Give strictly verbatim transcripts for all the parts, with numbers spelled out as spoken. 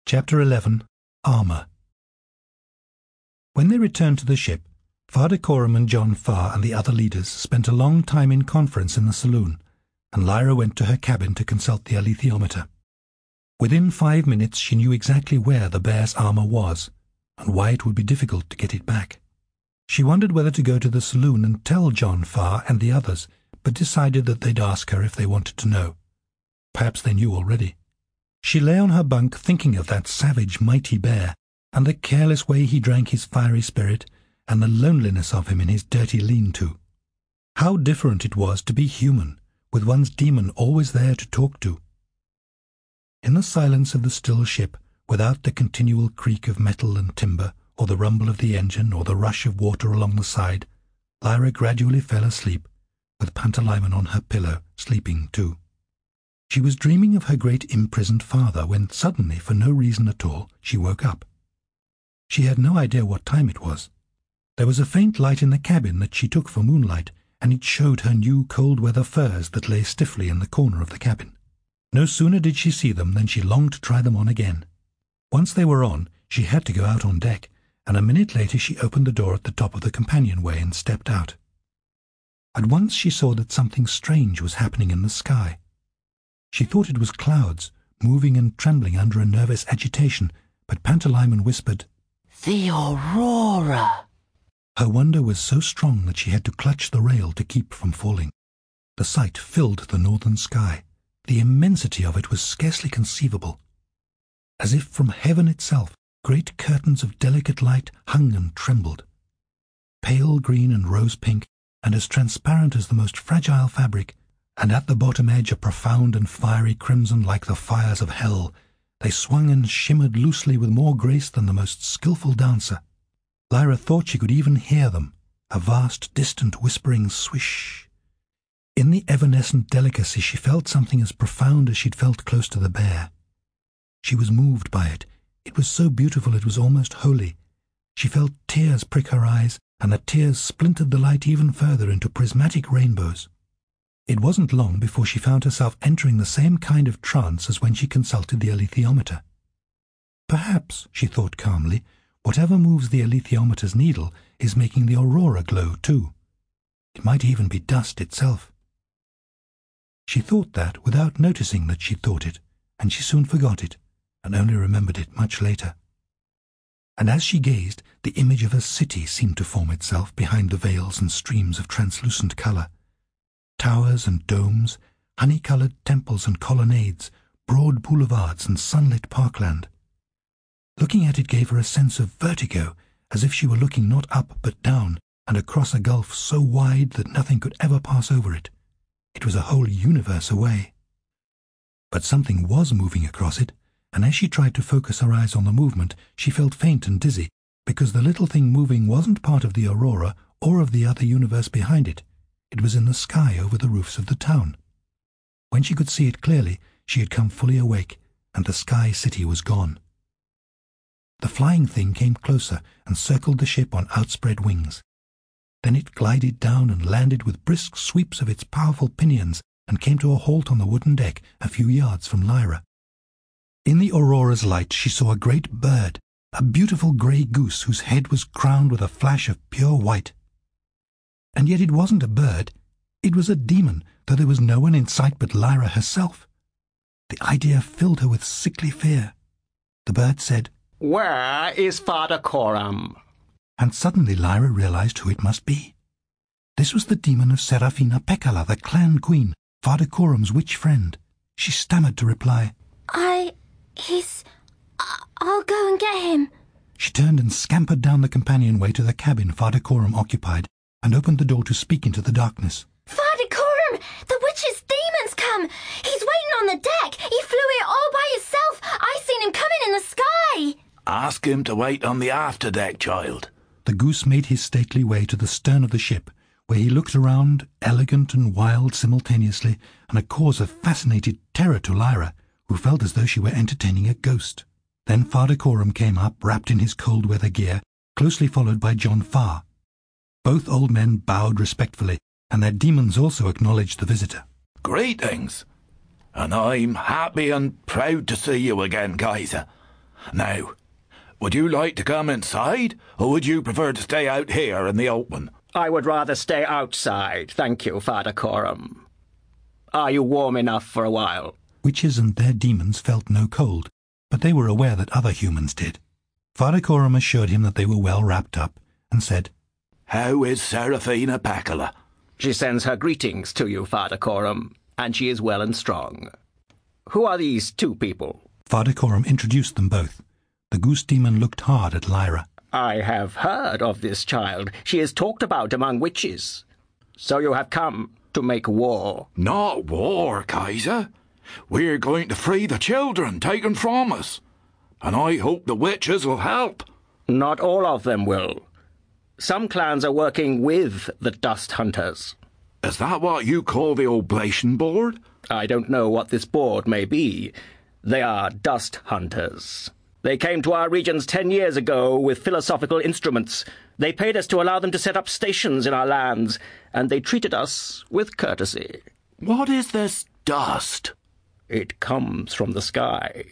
Chapter eleven. Armour. When they returned to the ship, Father Coram and John Farr and the other leaders spent a long time in conference in the saloon, and Lyra went to her cabin to consult the alethiometer. Within five minutes she knew exactly where the bear's armour was, and why it would be difficult to get it back. She wondered whether to go to the saloon and tell John Farr and the others, but decided that they'd ask her if they wanted to know. Perhaps they knew already. She lay on her bunk thinking of that savage, mighty bear, and the careless way he drank his fiery spirit, and the loneliness of him in his dirty lean-to. How different it was to be human, with one's demon always there to talk to. In the silence of the still ship, without the continual creak of metal and timber, or the rumble of the engine, or the rush of water along the side, Lyra gradually fell asleep, with Pantalaimon on her pillow, sleeping too. She was dreaming of her great imprisoned father when suddenly, for no reason at all, she woke up. She had no idea what time it was. There was a faint light in the cabin that she took for moonlight, and it showed her new cold-weather furs that lay stiffly in the corner of the cabin. No sooner did she see them than she longed to try them on again. Once they were on, she had to go out on deck, and a minute later she opened the door at the top of the companionway and stepped out. At once she saw that something strange was happening in the sky. She thought it was clouds, moving and trembling under a nervous agitation, but Pantalaimon whispered, "The Aurora!" Her wonder was so strong that she had to clutch the rail to keep from falling. The sight filled the northern sky. The immensity of it was scarcely conceivable. As if from heaven itself, great curtains of delicate light hung and trembled. Pale green and rose-pink, and as transparent as the most fragile fabric, and at the bottom edge a profound and fiery crimson like the fires of hell, they swung and shimmered loosely with more grace than the most skilful dancer. Lyra thought she could even hear them, a vast, distant, whispering swish. In the evanescent delicacy she felt something as profound as she'd felt close to the bear. She was moved by it. It was so beautiful it was almost holy. She felt tears prick her eyes, and the tears splintered the light even further into prismatic rainbows. It wasn't long before she found herself entering the same kind of trance as when she consulted the alethiometer. Perhaps, she thought calmly, whatever moves the alethiometer's needle is making the aurora glow too. It might even be dust itself. She thought that without noticing that she thought it, and she soon forgot it, and only remembered it much later. And as she gazed, the image of a city seemed to form itself behind the veils and streams of translucent colour. Towers and domes, honey-coloured temples and colonnades, broad boulevards and sunlit parkland. Looking at it gave her a sense of vertigo, as if she were looking not up but down, and across a gulf so wide that nothing could ever pass over it. It was a whole universe away. But something was moving across it, and as she tried to focus her eyes on the movement, she felt faint and dizzy, because the little thing moving wasn't part of the aurora or of the other universe behind it. It was in the sky over the roofs of the town. When she could see it clearly, she had come fully awake, and the sky city was gone. The flying thing came closer and circled the ship on outspread wings. Then it glided down and landed with brisk sweeps of its powerful pinions and came to a halt on the wooden deck a few yards from Lyra. In the aurora's light she saw a great bird, a beautiful grey goose whose head was crowned with a flash of pure white. And yet it wasn't a bird, it was a demon, though there was no one in sight but Lyra herself. The idea filled her with sickly fear. The bird said, "Where is Father Coram?" And suddenly Lyra realized who it must be. This was the demon of Serafina Pekkala, the clan queen, Father Coram's witch friend. She stammered to reply, I... he's... I'll go and get him. She turned and scampered down the companionway to the cabin Father Coram occupied, and opened the door to speak into the darkness. Father Coram! The witch's demon's come! He's waiting on the deck! He flew here all by himself! I seen him coming in the sky! Ask him to wait on the afterdeck, child. The goose made his stately way to the stern of the ship, where he looked around, elegant and wild simultaneously, and a cause of fascinated terror to Lyra, who felt as though she were entertaining a ghost. Then Father Coram came up, wrapped in his cold-weather gear, closely followed by John Farr. Both old men bowed respectfully, and their demons also acknowledged the visitor. Greetings, and I'm happy and proud to see you again, Kaiser. Now, would you like to come inside, or would you prefer to stay out here in the open? I would rather stay outside, thank you, Father Coram. Are you warm enough for a while? Witches and their demons felt no cold, but they were aware that other humans did. Father Coram assured him that they were well wrapped up, and said, How is Seraphina Pacula? She sends her greetings to you, Father Coram, and she is well and strong. Who are these two people? Father Coram introduced them both. The goose demon looked hard at Lyra. I have heard of this child. She is talked about among witches. So you have come to make war? Not war, Kaiser. We're going to free the children taken from us. And I hope the witches will help. Not all of them will. Some clans are working with the Dust Hunters. Is that what you call the Oblation Board? I don't know what this board may be. They are Dust Hunters. They came to our regions ten years ago with philosophical instruments. They paid us to allow them to set up stations in our lands, and they treated us with courtesy. What is this dust? It comes from the sky.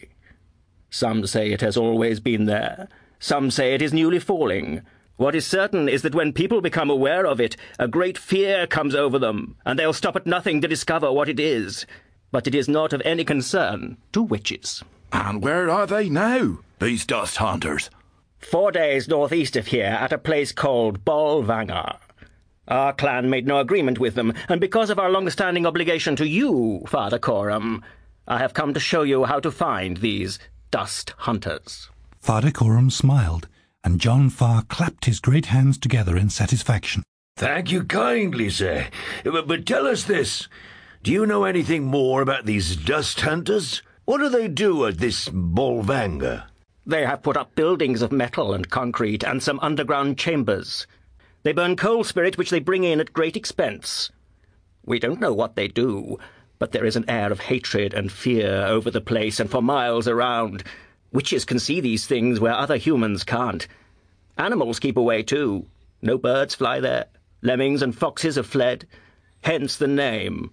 Some say it has always been there. Some say it is newly falling. What is certain is that when people become aware of it, a great fear comes over them, and they'll stop at nothing to discover what it is. But it is not of any concern to witches. And where are they now, these dust hunters? Four days northeast of here, at a place called Bolvangar. Our clan made no agreement with them, and because of our long-standing obligation to you, Father Coram, I have come to show you how to find these dust hunters. Father Coram smiled, and John Farr clapped his great hands together in satisfaction. Thank you kindly, sir. But, but tell us this. Do you know anything more about these dust hunters? What do they do at this Bolvangar? They have put up buildings of metal and concrete and some underground chambers. They burn coal spirit which they bring in at great expense. We don't know what they do, but there is an air of hatred and fear over the place and for miles around. Witches can see these things where other humans can't. Animals keep away too. No birds fly there. Lemmings and foxes have fled. Hence the name,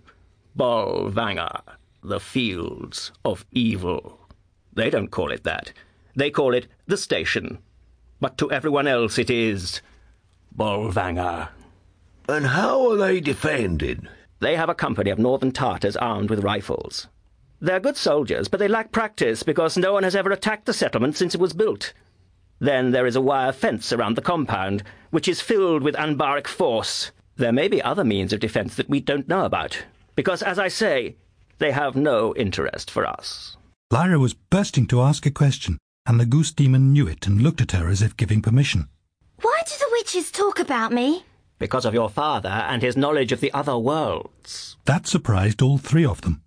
Bolvangar, the Fields of Evil. They don't call it that. They call it the station. But to everyone else it is Bolvangar. And how are they defended? They have a company of northern Tartars armed with rifles. They're good soldiers, but they lack practice because no one has ever attacked the settlement since it was built. Then there is a wire fence around the compound, which is filled with Anbaric force. There may be other means of defense that we don't know about, because, as I say, they have no interest for us. Lyra was bursting to ask a question, and the goose demon knew it and looked at her as if giving permission. Why do the witches talk about me? Because of your father and his knowledge of the other worlds. That surprised all three of them.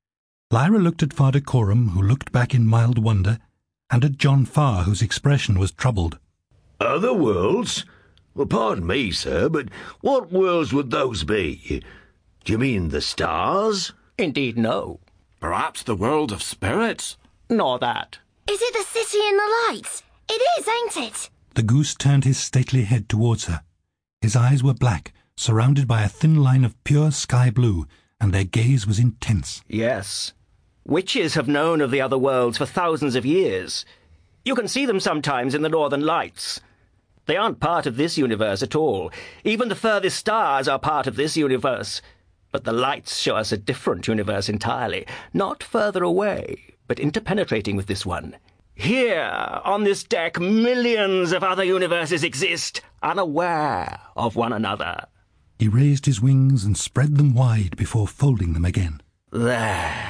Lyra looked at Father Coram, who looked back in mild wonder, and at John Farr, whose expression was troubled. Other worlds? Well, pardon me, sir, but what worlds would those be? Do you mean the stars? Indeed, no. Perhaps the world of spirits? Nor that. Is it the city in the lights? It is, ain't it? The goose turned his stately head towards her. His eyes were black, surrounded by a thin line of pure sky blue, and their gaze was intense. Yes. Witches have known of the other worlds for thousands of years. You can see them sometimes in the northern lights. They aren't part of this universe at all. Even the furthest stars are part of this universe. But the lights show us a different universe entirely, not further away, but interpenetrating with this one. Here, on this deck, millions of other universes exist, unaware of one another. He raised his wings and spread them wide before folding them again. There.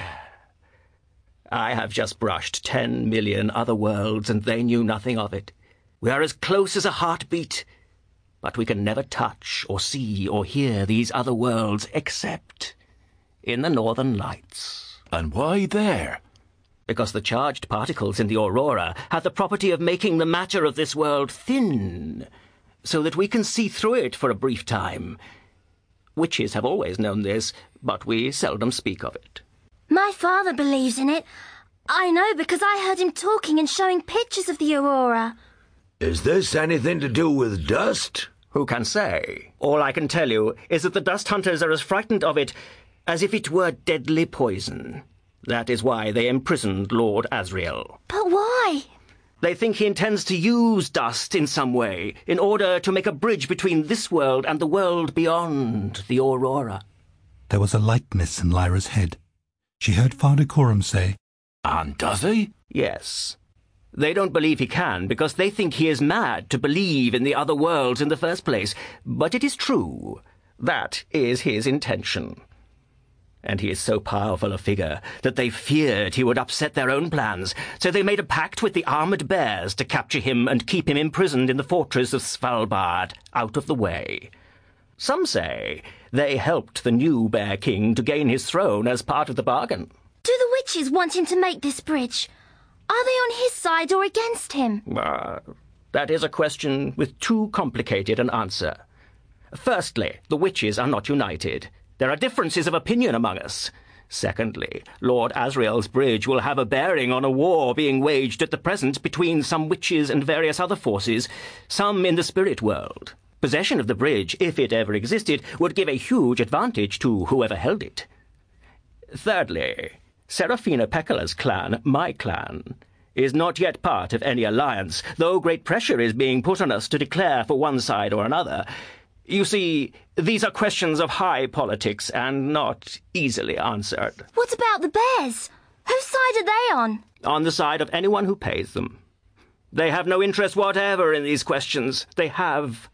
I have just brushed ten million other worlds, and they knew nothing of it. We are as close as a heartbeat, but we can never touch or see or hear these other worlds except in the northern lights. And why there? Because the charged particles in the aurora have the property of making the matter of this world thin, so that we can see through it for a brief time. Witches have always known this, but we seldom speak of it. My father believes in it. I know because I heard him talking and showing pictures of the aurora. Is this anything to do with dust? Who can say? All I can tell you is that the dust hunters are as frightened of it as if it were deadly poison. That is why they imprisoned Lord Asriel. But why? They think he intends to use dust in some way in order to make a bridge between this world and the world beyond, the Aurora. There was a lightness in Lyra's head. She heard Father Coram say, And does he? Yes. They don't believe he can because they think he is mad to believe in the other worlds in the first place. But it is true. That is his intention. And he is so powerful a figure that they feared he would upset their own plans, so they made a pact with the armoured bears to capture him and keep him imprisoned in the fortress of Svalbard, out of the way. Some say they helped the new Bear King to gain his throne as part of the bargain. Do the witches want him to make this bridge? Are they on his side or against him? Uh, that is a question with too complicated an answer. Firstly, the witches are not united. There are differences of opinion among us. Secondly, Lord Asriel's bridge will have a bearing on a war being waged at the present between some witches and various other forces, some in the spirit world. Possession of the bridge, if it ever existed, would give a huge advantage to whoever held it. Thirdly, Serafina Pekala's clan, my clan, is not yet part of any alliance, though great pressure is being put on us to declare for one side or another. You see, these are questions of high politics and not easily answered. What about the bears? Whose side are they on? On the side of anyone who pays them. They have no interest whatever in these questions. They have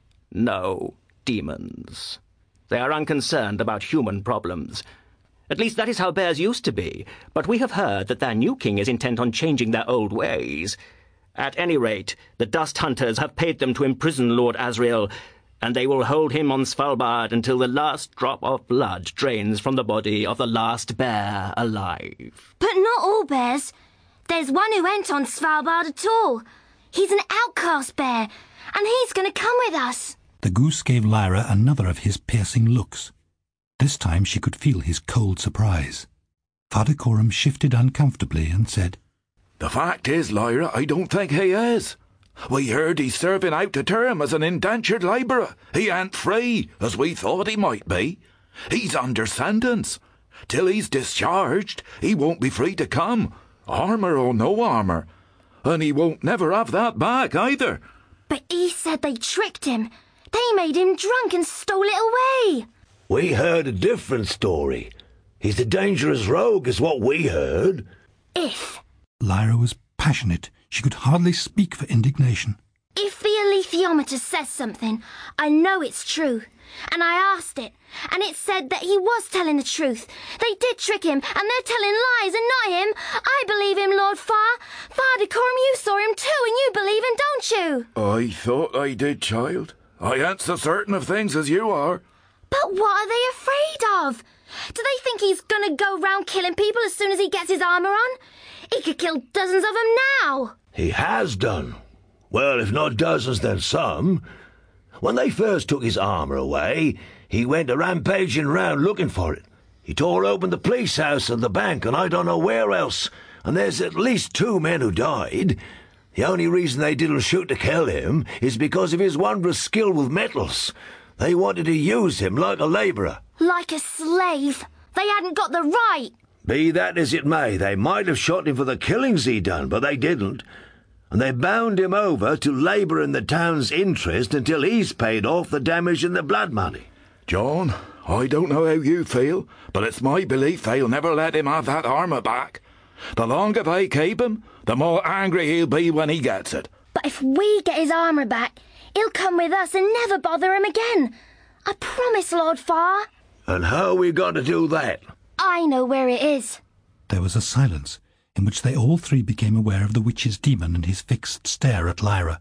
no demons. They are unconcerned about human problems. At least that is how bears used to be, but we have heard that their new king is intent on changing their old ways. At any rate, the Dust Hunters have paid them to imprison Lord Asriel, and they will hold him on Svalbard until the last drop of blood drains from the body of the last bear alive. But not all bears. There's one who ain't on Svalbard at all. He's an outcast bear, and he's going to come with us. The goose gave Lyra another of his piercing looks. This time she could feel his cold surprise. Father Coram shifted uncomfortably and said, The fact is, Lyra, I don't think he is. We heard he's serving out a term as an indentured labourer. He ain't free, as we thought he might be. He's under sentence. Till he's discharged, he won't be free to come, armour or no armour. And he won't never have that back either. But he said they tricked him. They made him drunk and stole it away. We heard a different story. He's a dangerous rogue is what we heard. If... Lyra was passionate. She could hardly speak for indignation. If the alethiometer says something, I know it's true. And I asked it, and it said that he was telling the truth. They did trick him, and they're telling lies and not him. I believe him, Lord Far. Father Coram, you saw him too, and you believe him, don't you? I thought I did, child. I ain't so certain of things as you are. But what are they afraid of? Do they think he's going to go round killing people as soon as he gets his armour on? He could kill dozens of them now. He has done. Well, if not dozens, then some. When they first took his armour away, he went a rampaging round looking for it. He tore open the police house and the bank, and I don't know where else, and there's at least two men who died. The only reason they didn't shoot to kill him is because of his wondrous skill with metals. They wanted to use him like a labourer. Like a slave. They hadn't got the right. Be that as it may, they might have shot him for the killings he done, but they didn't. And they bound him over to labour in the town's interest until he's paid off the damage and the blood money. John, I don't know how you feel, but it's my belief they'll never let him have that armour back. The longer they keep him, the more angry he'll be when he gets it. But if we get his armour back, he'll come with us and never bother him again. I promise, Lord Far. And how are we going to do that? I know where it is. There was a silence, in which they all three became aware of the witch's demon and his fixed stare at Lyra.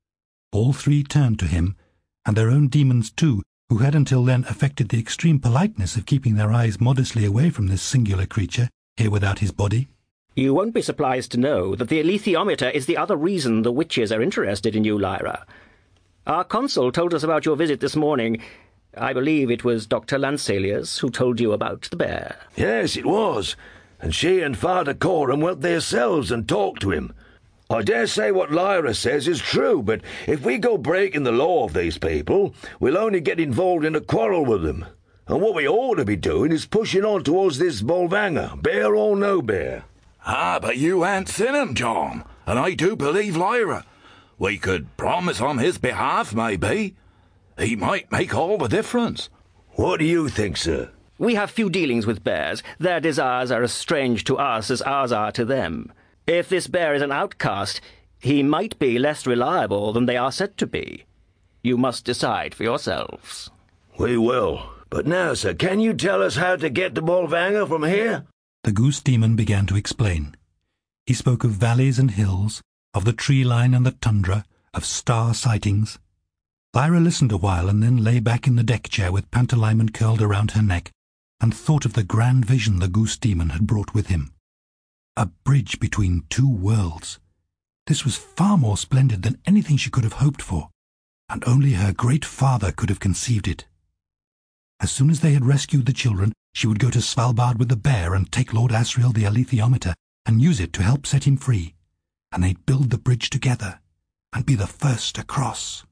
All three turned to him, and their own demons too, who had until then affected the extreme politeness of keeping their eyes modestly away from this singular creature, here without his body. You won't be surprised to know that the alethiometer is the other reason the witches are interested in you, Lyra. Our consul told us about your visit this morning. I believe it was Doctor Lanselius who told you about the bear. Yes, it was. And she and Father Coram went themselves and talked to him. I dare say what Lyra says is true, but if we go breaking the law of these people, we'll only get involved in a quarrel with them. And what we ought to be doing is pushing on towards this Bolvangar, bear or no bear. Ah, but you ain't seen him, John. and I do believe Lyra. We could promise on his behalf, maybe. He might make all the difference. What do you think, sir? We have few dealings with bears. Their desires are as strange to us as ours are to them. If this bear is an outcast, he might be less reliable than they are said to be. You must decide for yourselves. We will. But now, sir, can you tell us how to get to Bolvangar from here? The goose demon began to explain. He spoke of valleys and hills, of the tree line and the tundra, of star sightings. Lyra listened a while and then lay back in the deck chair with Pantalaimon curled around her neck and thought of the grand vision the goose demon had brought with him. A bridge between two worlds. This was far more splendid than anything she could have hoped for, and only her great father could have conceived it. As soon as they had rescued the children, she would go to Svalbard with the bear and take Lord Asriel the alethiometer and use it to help set him free, and they'd build the bridge together and be the first across.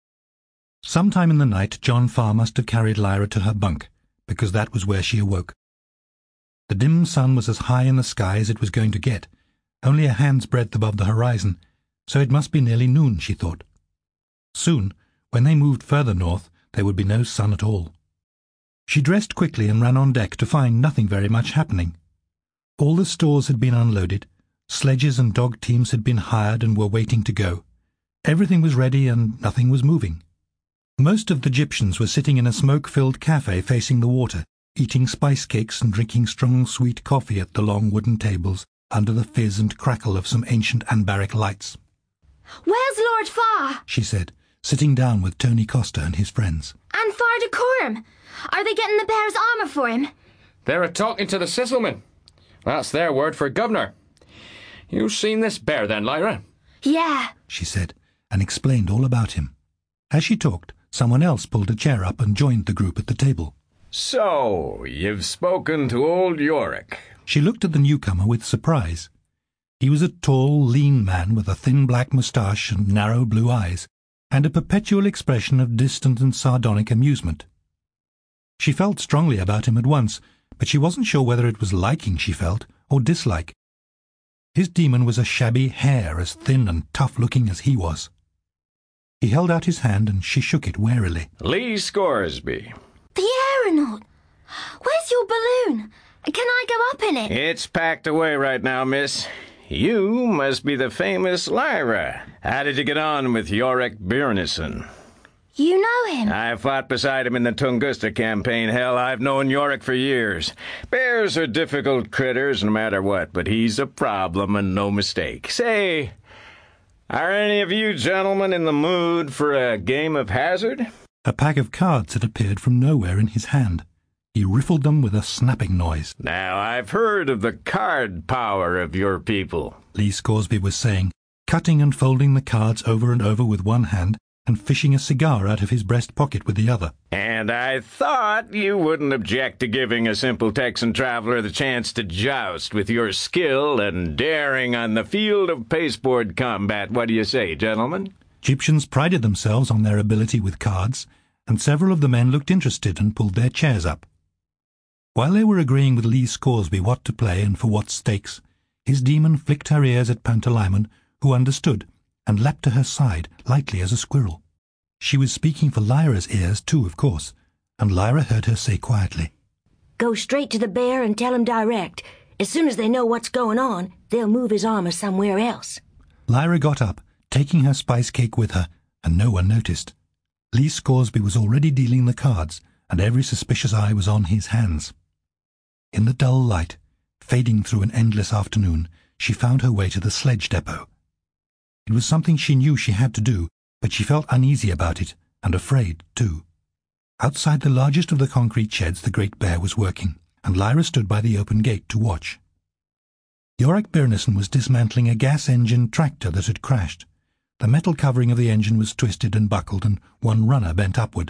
Sometime in the night, John Farr must have carried Lyra to her bunk, because that was where she awoke. The dim sun was as high in the sky as it was going to get, only a hand's breadth above the horizon, so it must be nearly noon, she thought. Soon, when they moved further north, there would be no sun at all. She dressed quickly and ran on deck to find nothing very much happening. All the stores had been unloaded, sledges and dog teams had been hired and were waiting to go. Everything was ready and nothing was moving. Most of the Gyptians were sitting in a smoke-filled cafe facing the water, eating spice cakes and drinking strong sweet coffee at the long wooden tables under the fizz and crackle of some ancient anbaric lights. Where's Lord Farr? She said, sitting down with Tony Costa and his friends. And Farr de Coram? Are they getting the bear's armour for him? They're a-talking to the Sisselman. That's their word for governor. You seen this bear then, Lyra? Yeah, she said, and explained all about him. As she talked, someone else pulled a chair up and joined the group at the table. So, you've spoken to old Yorick. She looked at the newcomer with surprise. He was a tall, lean man with a thin black moustache and narrow blue eyes, and a perpetual expression of distant and sardonic amusement. She felt strongly about him at once, but she wasn't sure whether it was liking she felt, or dislike. His demon was a shabby hare as thin and tough-looking as he was. He held out his hand and she shook it warily. Lee Scoresby. the aeronaut. Where's your balloon? Can I go up in it? It's packed away right now, miss. You must be the famous Lyra. How did you get on with Yorick Byrnison? You know him? I fought beside him in the Tunguska campaign. Hell, I've known Yorick for years. Bears are difficult critters no matter what, but he's a problem and no mistake. Say, are any of you gentlemen in the mood for a game of hazard? A pack of cards had appeared from nowhere in his hand. He riffled them with a snapping noise. Now, I've heard of the card power of your people, Lee Scoresby was saying, cutting and folding the cards over and over with one hand and fishing a cigar out of his breast pocket with the other. And I thought you wouldn't object to giving a simple Texan traveler the chance to joust with your skill and daring on the field of pasteboard combat. What do you say, gentlemen? Gyptians prided themselves on their ability with cards, and several of the men looked interested and pulled their chairs up. While they were agreeing with Lee Scoresby what to play and for what stakes, his demon flicked her ears at Pantalaimon, who understood, and leapt to her side, lightly as a squirrel. She was speaking for Lyra's ears too, of course, and Lyra heard her say quietly, Go straight to the bear and tell him direct. As soon as they know what's going on, they'll move his armor somewhere else. Lyra got up, taking her spice cake with her, and no one noticed. Lee Scoresby was already dealing the cards, and every suspicious eye was on his hands. In the dull light, fading through an endless afternoon, she found her way to the sledge depot. It was something she knew she had to do, but she felt uneasy about it, and afraid, too. Outside the largest of the concrete sheds the Great Bear was working, and Lyra stood by the open gate to watch. Yorick Byrnison was dismantling a gas-engine tractor that had crashed. The metal covering of the engine was twisted and buckled, and one runner bent upward.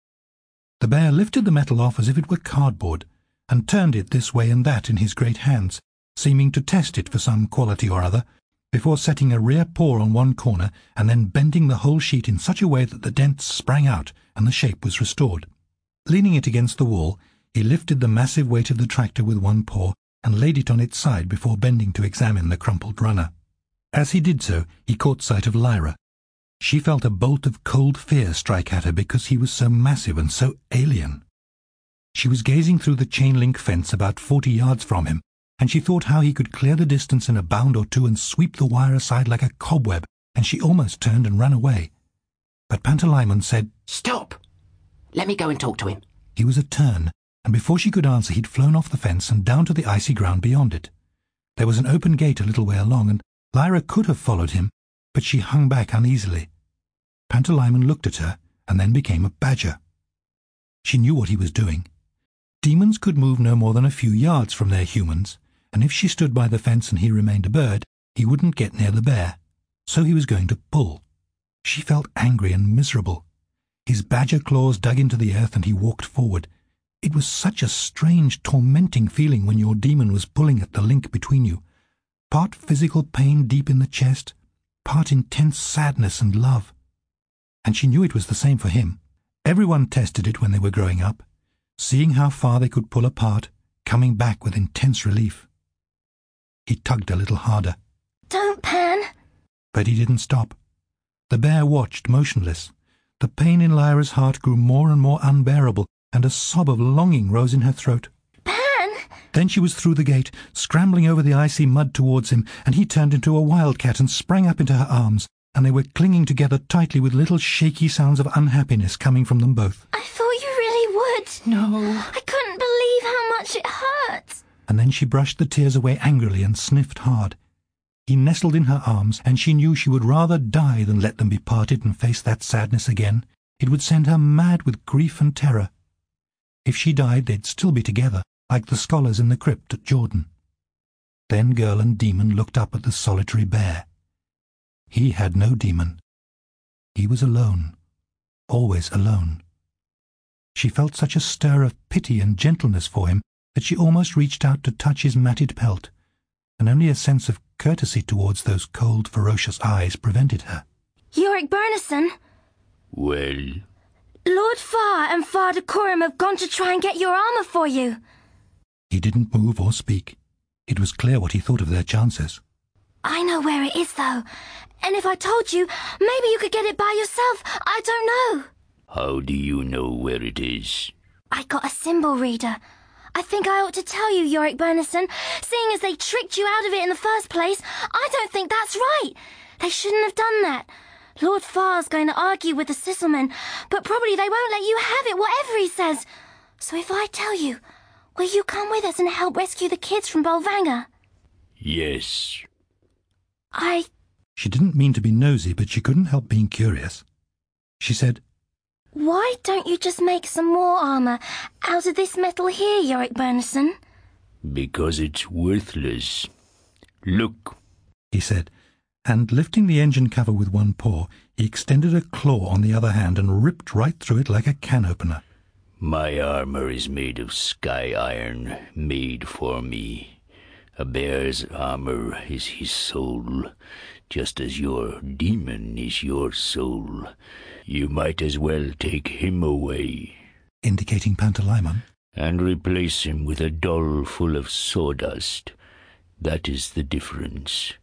The bear lifted the metal off as if it were cardboard, and turned it this way and that in his great hands, seeming to test it for some quality or other, before setting a rear paw on one corner and then bending the whole sheet in such a way that the dents sprang out and the shape was restored. Leaning it against the wall, he lifted the massive weight of the tractor with one paw and laid it on its side before bending to examine the crumpled runner. As he did so, he caught sight of Lyra. She felt a bolt of cold fear strike at her because he was so massive and so alien. She was gazing through the chain-link fence about forty yards from him, and she thought how he could clear the distance in a bound or two and sweep the wire aside like a cobweb, and she almost turned and ran away. But Pantalaimon said, "Stop! Let me go and talk to him." He was a turn, and before she could answer he'd flown off the fence and down to the icy ground beyond it. There was an open gate a little way along, and Lyra could have followed him, but she hung back uneasily. Pantalaimon looked at her, and then became a badger. She knew what he was doing. Demons could move no more than a few yards from their humans, and if she stood by the fence and he remained a bird, he wouldn't get near the bear. So he was going to pull. She felt angry and miserable. His badger claws dug into the earth and he walked forward. It was such a strange, tormenting feeling when your demon was pulling at the link between you. Part physical pain deep in the chest, part intense sadness and love. And she knew it was the same for him. Everyone tested it when they were growing up, seeing how far they could pull apart, coming back with intense relief. He tugged a little harder. "Don't, Pan." But he didn't stop. The bear watched, motionless. The pain in Lyra's heart grew more and more unbearable, and a sob of longing rose in her throat. "Pan!" Then she was through the gate, scrambling over the icy mud towards him, and he turned into a wildcat and sprang up into her arms, and they were clinging together tightly with little shaky sounds of unhappiness coming from them both. "I thought you really would." "No." "I couldn't believe how much it hurt." And then she brushed the tears away angrily and sniffed hard. He nestled in her arms, and she knew she would rather die than let them be parted and face that sadness again. It would send her mad with grief and terror. If she died, they'd still be together, like the scholars in the crypt at Jordan. Then girl and demon looked up at the solitary bear. He had no demon. He was alone, always alone. She felt such a stir of pity and gentleness for him that she almost reached out to touch his matted pelt, and only a sense of courtesy towards those cold, ferocious eyes prevented her. "Yorick Bernison." Well? "Lord Far and Far Decorum have gone to try and get your armour for you." He didn't move or speak. It was clear what he thought of their chances. "I know where it is, though. And if I told you, maybe you could get it by yourself. I don't know." How do you know where it is? "I got a symbol reader. I think I ought to tell you, Yorick Bernison. Seeing as they tricked you out of it in the first place, I don't think that's right. They shouldn't have done that. Lord Far's going to argue with the Sisselmen, but probably they won't let you have it, whatever he says. So if I tell you, will you come with us and help rescue the kids from Bolvangar?" Yes. I... She didn't mean to be nosy, but she couldn't help being curious. She said, "Why don't you just make some more armour out of this metal here, Yorick Bernison?" Because it's worthless. Look, he said, and lifting the engine cover with one paw, he extended a claw on the other hand and ripped right through it like a can opener. My armor is made of sky iron, made for me. A bear's armor is his soul, just as your demon is your soul. You might as well take him away, indicating Pantalaimon, and replace him with a doll full of sawdust. That is the difference.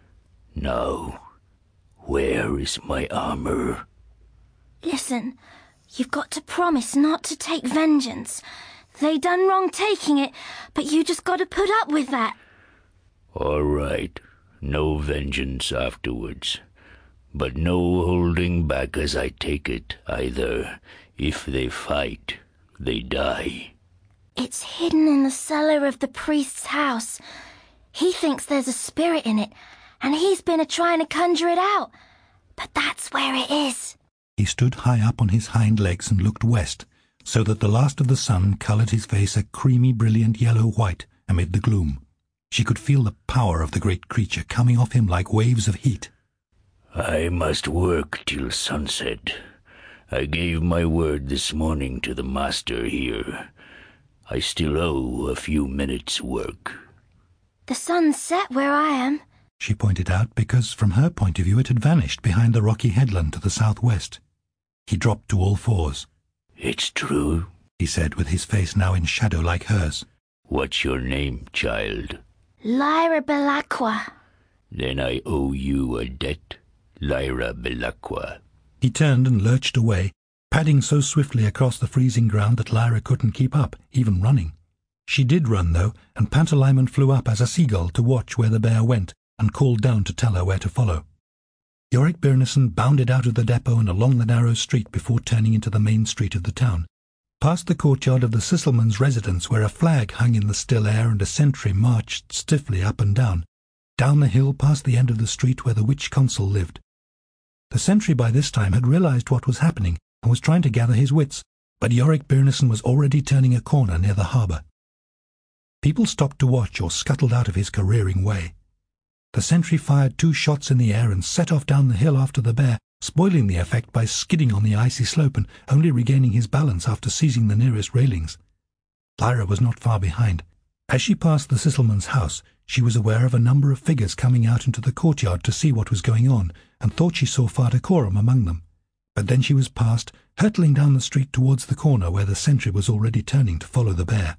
Now, where is my armor? "Listen, you've got to promise not to take vengeance. They done wrong taking it, but you just got to put up with that." All right, no vengeance afterwards. But no holding back as I take it, either. If they fight, they die. "It's hidden in the cellar of the priest's house. He thinks there's a spirit in it, and he's been a-trying to conjure it out. But that's where it is." He stood high up on his hind legs and looked west, so that the last of the sun coloured his face a creamy, brilliant yellow-white amid the gloom. She could feel the power of the great creature coming off him like waves of heat. I must work till sunset. I gave my word this morning to the master here. I still owe a few minutes' work. "The sun's set where I am," she pointed out, because from her point of view it had vanished behind the rocky headland to the southwest. He dropped to all fours. It's true, he said, with his face now in shadow like hers. What's your name, child? "Lyra Belacqua." Then I owe you a debt, Lyra Belacqua. He turned and lurched away, padding so swiftly across the freezing ground that Lyra couldn't keep up, even running. She did run, though, and Pantalaimon flew up as a seagull to watch where the bear went and called down to tell her where to follow. Iorek Byrnison bounded out of the depot and along the narrow street before turning into the main street of the town, past the courtyard of the Sysselmans' residence where a flag hung in the still air and a sentry marched stiffly up and down, down the hill past the end of the street where the witch consul lived. The sentry by this time had realized what was happening and was trying to gather his wits, but Iorek Byrnison was already turning a corner near the harbour. People stopped to watch or scuttled out of his careering way. The sentry fired two shots in the air and set off down the hill after the bear, spoiling the effect by skidding on the icy slope and only regaining his balance after seizing the nearest railings. Lyra was not far behind. As she passed the Sysselmans' house, she was aware of a number of figures coming out into the courtyard to see what was going on, and thought she saw Father Coram among them. But then she was past, hurtling down the street towards the corner where the sentry was already turning to follow the bear.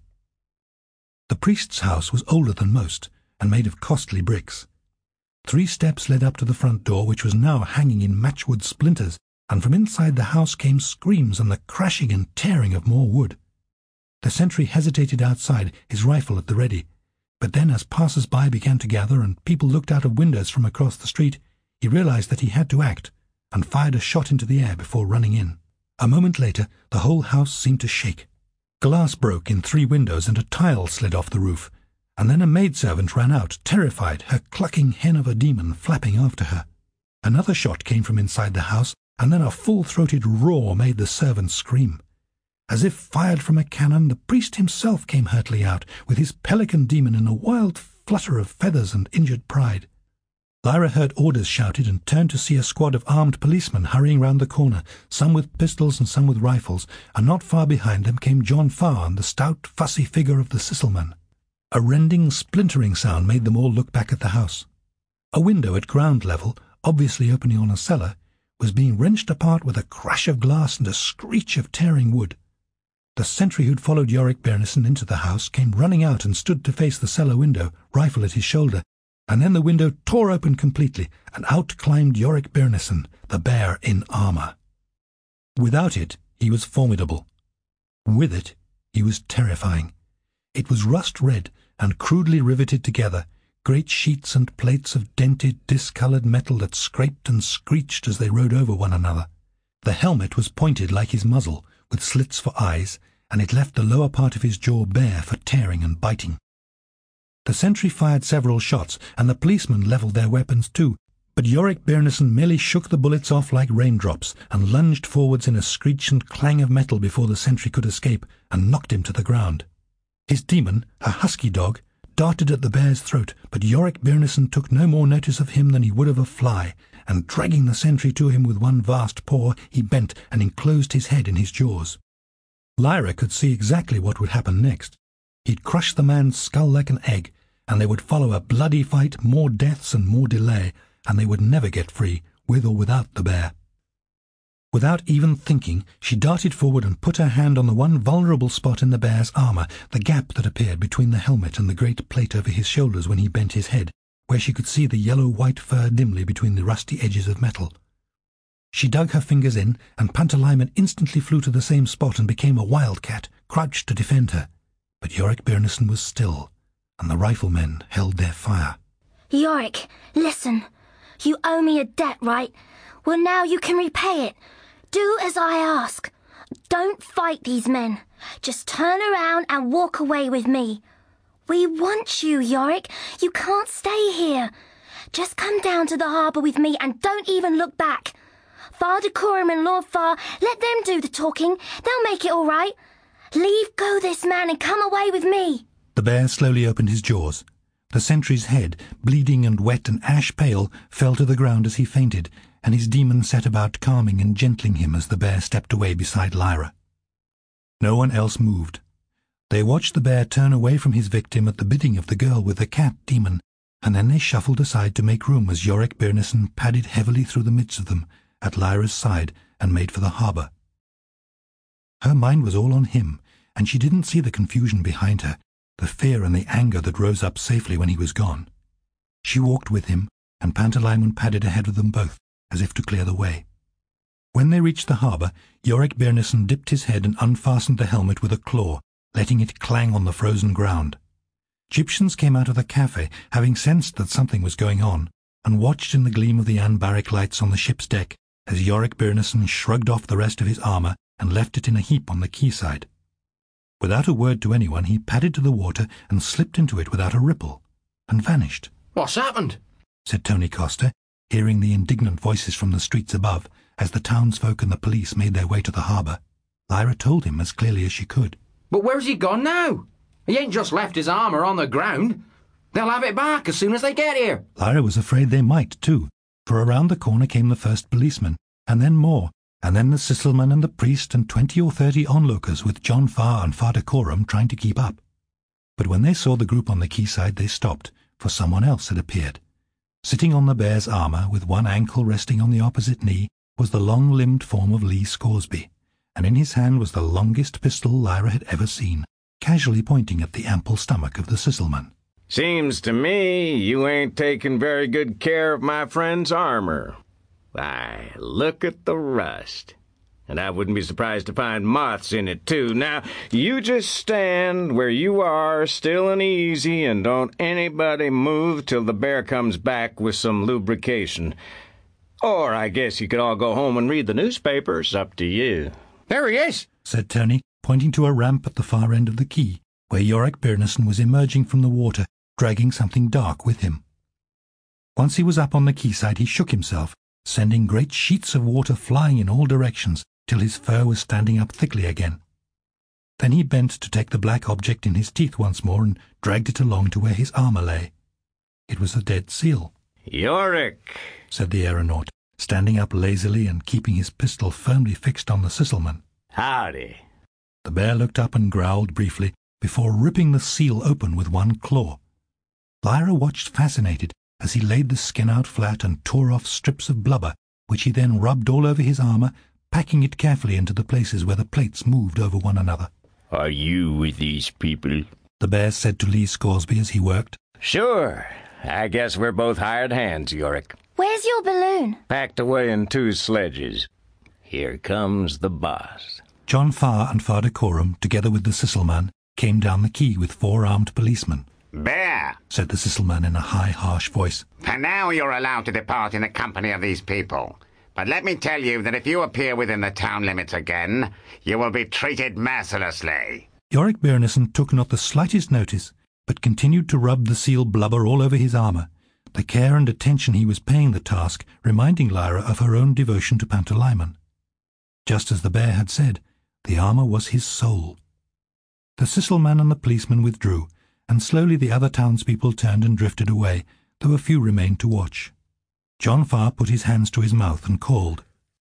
The priest's house was older than most, and made of costly bricks. Three steps led up to the front door, which was now hanging in matchwood splinters, and from inside the house came screams and the crashing and tearing of more wood. The sentry hesitated outside, his rifle at the ready, but then as passers-by began to gather and people looked out of windows from across the street, he realized that he had to act, and fired a shot into the air before running in. A moment later, the whole house seemed to shake. Glass broke in three windows and a tile slid off the roof, and then a maidservant ran out, terrified, her clucking hen of a demon flapping after her. Another shot came from inside the house, and then a full-throated roar made the servant scream. As if fired from a cannon, the priest himself came hurtling out, with his pelican demon in a wild flutter of feathers and injured pride. Lyra heard orders shouted and turned to see a squad of armed policemen hurrying round the corner, some with pistols and some with rifles, and not far behind them came John Farn, the stout, fussy figure of the Sysselman. A rending, splintering sound made them all look back at the house. A window at ground level, obviously opening on a cellar, was being wrenched apart with a crash of glass and a screech of tearing wood. The sentry who'd followed Iorek Byrnison into the house came running out and stood to face the cellar window, rifle at his shoulder, and then the window tore open completely, and out climbed Iorek Byrnison, the bear in armour. Without it, he was formidable. With it, he was terrifying. It was rust-red and crudely riveted together, great sheets and plates of dented, discoloured metal that scraped and screeched as they rode over one another. The helmet was pointed like his muzzle, with slits for eyes, and it left the lower part of his jaw bare for tearing and biting. The sentry fired several shots, and the policemen levelled their weapons too, but Iorek Byrnison merely shook the bullets off like raindrops, and lunged forwards in a screech and clang of metal before the sentry could escape, and knocked him to the ground. His demon, a husky dog, darted at the bear's throat, but Iorek Byrnison took no more notice of him than he would of a fly, and dragging the sentry to him with one vast paw, he bent and enclosed his head in his jaws. Lyra could see exactly what would happen next. He'd crush the man's skull like an egg, and there would follow a bloody fight, more deaths and more delay, and they would never get free, with or without the bear. Without even thinking, she darted forward and put her hand on the one vulnerable spot in the bear's armour, the gap that appeared between the helmet and the great plate over his shoulders when he bent his head, where she could see the yellow-white fur dimly between the rusty edges of metal. She dug her fingers in, and Pantalaimon instantly flew to the same spot and became a wildcat, crouched to defend her. But Iorek Byrnison was still, and the riflemen held their fire. Iorek, listen. You owe me a debt, right? Well, now you can repay it. Do as I ask. Don't fight these men. Just turn around and walk away with me. We want you, Iorek. You can't stay here. Just come down to the harbour with me and don't even look back. Father Coram and Lord Farr, let them do the talking. They'll make it all right. Leave go this man and come away with me. The bear slowly opened his jaws. The sentry's head, bleeding and wet and ash-pale, fell to the ground as he fainted, and his demon set about calming and gentling him as the bear stepped away beside Lyra. No one else moved. They watched the bear turn away from his victim at the bidding of the girl with the cat demon, and then they shuffled aside to make room as Iorek Byrnison padded heavily through the midst of them, at Lyra's side, and made for the harbour. Her mind was all on him, and she didn't see the confusion behind her, the fear and the anger that rose up safely when he was gone. She walked with him, and Pantalaimon padded ahead of them both, as if to clear the way. When they reached the harbour, Yorick Byrnison dipped his head and unfastened the helmet with a claw, letting it clang on the frozen ground. Gyptians came out of the cafe, having sensed that something was going on, and watched in the gleam of the anbaric lights on the ship's deck as Yorick Byrnison shrugged off the rest of his armour and left it in a heap on the quayside. Without a word to anyone, he padded to the water and slipped into it without a ripple, and vanished. "What's happened?" said Tony Costa, hearing the indignant voices from the streets above as the townsfolk and the police made their way to the harbour. Lyra told him as clearly as she could. "But where's he gone now? He ain't just left his armour on the ground. They'll have it back as soon as they get here." Lyra was afraid they might, too, for around the corner came the first policeman, and then more, and then the Sisselman and the priest and twenty or thirty onlookers with John Farr and Father Coram trying to keep up. But when they saw the group on the quayside, they stopped, for someone else had appeared. Sitting on the bear's armour, with one ankle resting on the opposite knee, was the long-limbed form of Lee Scoresby, and in his hand was the longest pistol Lyra had ever seen, casually pointing at the ample stomach of the Sisselman. "Seems to me you ain't taken very good care of my friend's armor. Why, look at the rust. And I wouldn't be surprised to find moths in it, too. Now, you just stand where you are, still and easy, and don't anybody move till the bear comes back with some lubrication. Or I guess you could all go home and read the newspapers. Up to you." "There he is," said Tony, pointing to a ramp at the far end of the quay, where Yorick Byrnison was emerging from the water, dragging something dark with him. Once he was up on the quayside, he shook himself, sending great sheets of water flying in all directions till his fur was standing up thickly again. Then he bent to take the black object in his teeth once more and dragged it along to where his armour lay. It was a dead seal. "Yorick," said the aeronaut, standing up lazily and keeping his pistol firmly fixed on the Sisselman. "Howdy." The bear looked up and growled briefly before ripping the seal open with one claw. Lyra watched fascinated as he laid the skin out flat and tore off strips of blubber, which he then rubbed all over his armour, packing it carefully into the places where the plates moved over one another. "Are you with these people?" the bear said to Lee Scoresby as he worked. "Sure. I guess we're both hired hands, Yorick. Where's your balloon?" Packed away in two sledges. Here comes the boss." John Farr and Father Coram, together with the Sisselman, came down the quay with four armed policemen. "Bear," said the Sisselman in a high, harsh voice. "for now you're allowed to depart in the company of these people. But let me tell you that if you appear within the town limits again, you will be treated mercilessly." Yorick Byrnison took not the slightest notice, but continued to rub the seal blubber all over his armour, the care and attention he was paying the task reminding Lyra of her own devotion to Pantalaimon. Just as the bear had said, the armour was his soul. The Sisselman and the policeman withdrew, and slowly the other townspeople turned and drifted away, though a few remained to watch. John Farr put his hands to his mouth and called.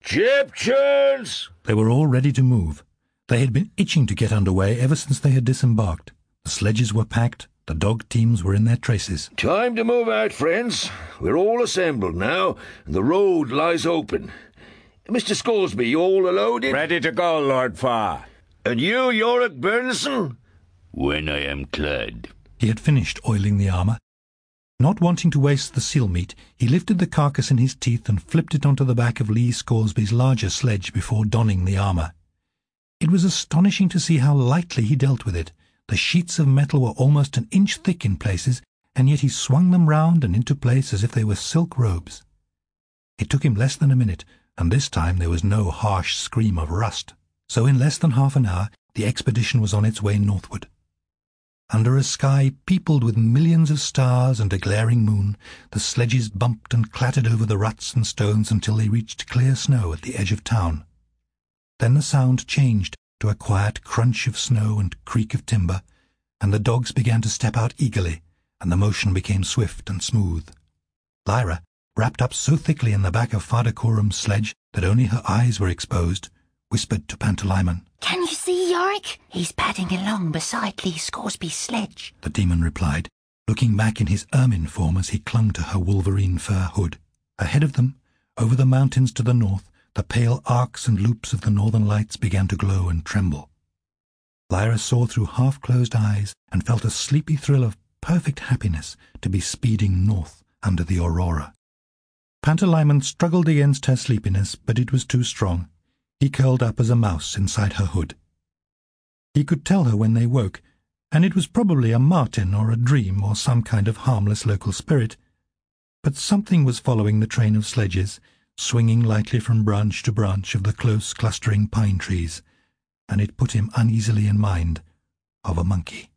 "Gyptians!" They were all ready to move. They had been itching to get under way ever since they had disembarked. The sledges were packed, the dog teams were in their traces. "Time to move out, friends. We're all assembled now, and the road lies open. Mister Scoresby, you all loaded?" "Ready to go, Lord Farr." "And you, Yorick Byrnison?" "When I am clad." He had finished oiling the armour. Not wanting to waste the seal meat, he lifted the carcass in his teeth and flipped it onto the back of Lee Scoresby's larger sledge before donning the armour. It was astonishing to see how lightly he dealt with it. The sheets of metal were almost an inch thick in places, and yet he swung them round and into place as if they were silk robes. It took him less than a minute, and this time there was no harsh scream of rust. So in less than half an hour the expedition was on its way northward. Under a sky peopled with millions of stars and a glaring moon, the sledges bumped and clattered over the ruts and stones until they reached clear snow at the edge of town. Then the sound changed to a quiet crunch of snow and creak of timber, and the dogs began to step out eagerly, and the motion became swift and smooth. Lyra, wrapped up so thickly in the back of Father Coram's sledge that only her eyes were exposed, whispered to Pantalaimon. "Can you see Yorick?" "He's padding along beside Lee Scoresby's sledge," the demon replied, looking back in his ermine form as he clung to her wolverine fur hood. Ahead of them, over the mountains to the north, the pale arcs and loops of the northern lights began to glow and tremble. Lyra saw through half-closed eyes and felt a sleepy thrill of perfect happiness to be speeding north under the aurora. Pantalaimon struggled against her sleepiness, but it was too strong. He curled up as a mouse inside her hood. He could tell her when they woke, and it was probably a marten or a dream or some kind of harmless local spirit. But something was following the train of sledges, swinging lightly from branch to branch of the close clustering pine trees, and it put him uneasily in mind of a monkey.